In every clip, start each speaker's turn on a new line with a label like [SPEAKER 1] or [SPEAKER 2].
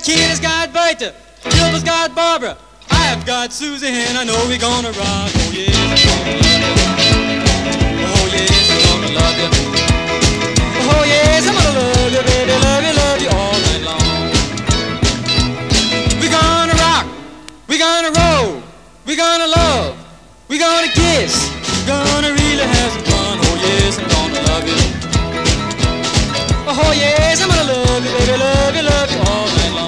[SPEAKER 1] Keenan's got Bertha, Gilbert's got Barbara, I've got Susie, and I know we're gonna rock. Oh yes, I'm gonna love you. Oh yes, I'm gonna love you, baby, love you all night long. We're gonna rock, we're gonna roll, we're gonna love, we're gonna kiss, we're gonna really have some fun. Oh yes, I'm gonna love you. Oh yes, I'm gonna love you, baby, love you all night long.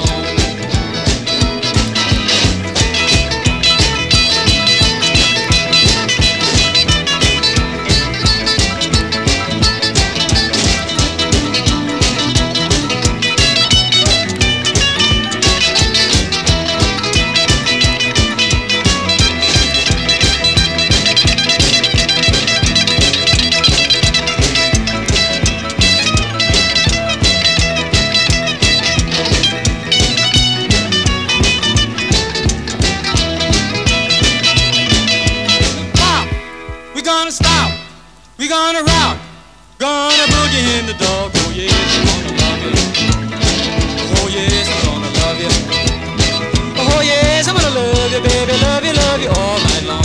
[SPEAKER 1] We're gonna rock, gonna boogie in the dark. Oh yes, I'm gonna love you. Oh yes, I'm gonna love you. Oh yes, I'm gonna love you, baby, love you all night long.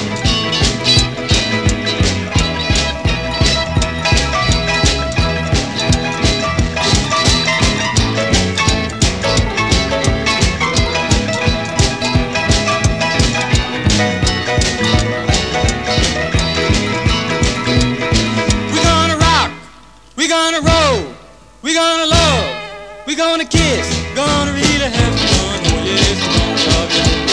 [SPEAKER 1] We're gonna roll, we're gonna love, we're gonna kiss, gonna really have some fun. Oh yes, I'm gonna love you.